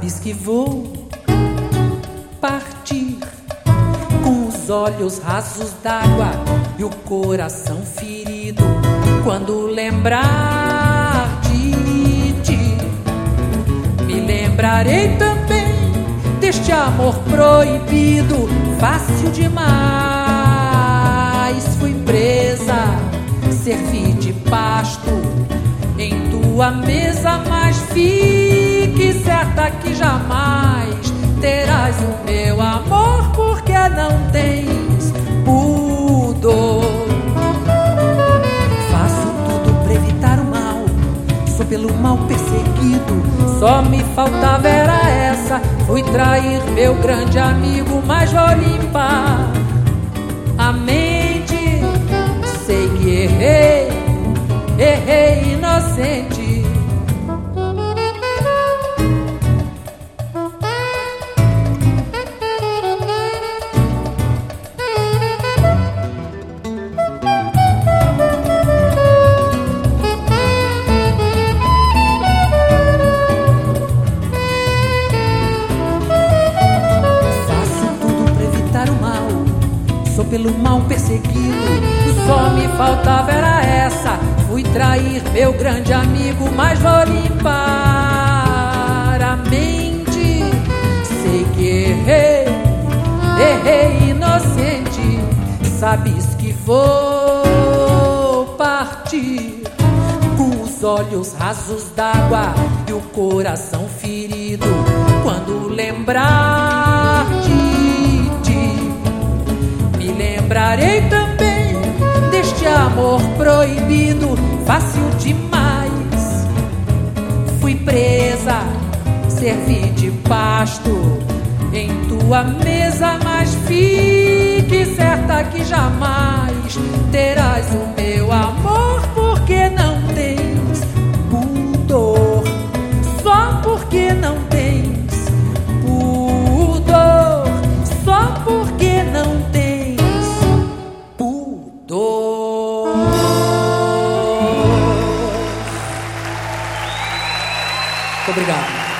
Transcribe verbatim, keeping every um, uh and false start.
Sabes que vou partir com os olhos rasos d'água e o coração ferido quando lembrar de ti. Me lembrarei também deste amor proibido, fácil demais. Fui presa, servi de pasto em tua mesa, mas fique certa que jamais terás o meu amor, porque não tens pudor. Faço tudo pra evitar o mal, sou pelo mal perseguido, só me faltava era essa. Fui trair meu grande amigo, mas vou limpar a mente. Sei que errei, errei inocente. Sou pelo mal perseguido, só me faltava era essa. Fui trair meu grande amigo, mas vou limpar a mente. Sei que errei, errei inocente. Sabes que vou partir com os olhos rasos d'água e o coração ferido quando lembrar de Lembrarei também deste amor proibido, fácil demais. Fui presa, servi de pasto em tua mesa, mas fique certa que jamais terás o meu amor, porque não tens pudor. Só porque não tens pudor, só porque não tens Muito obrigado.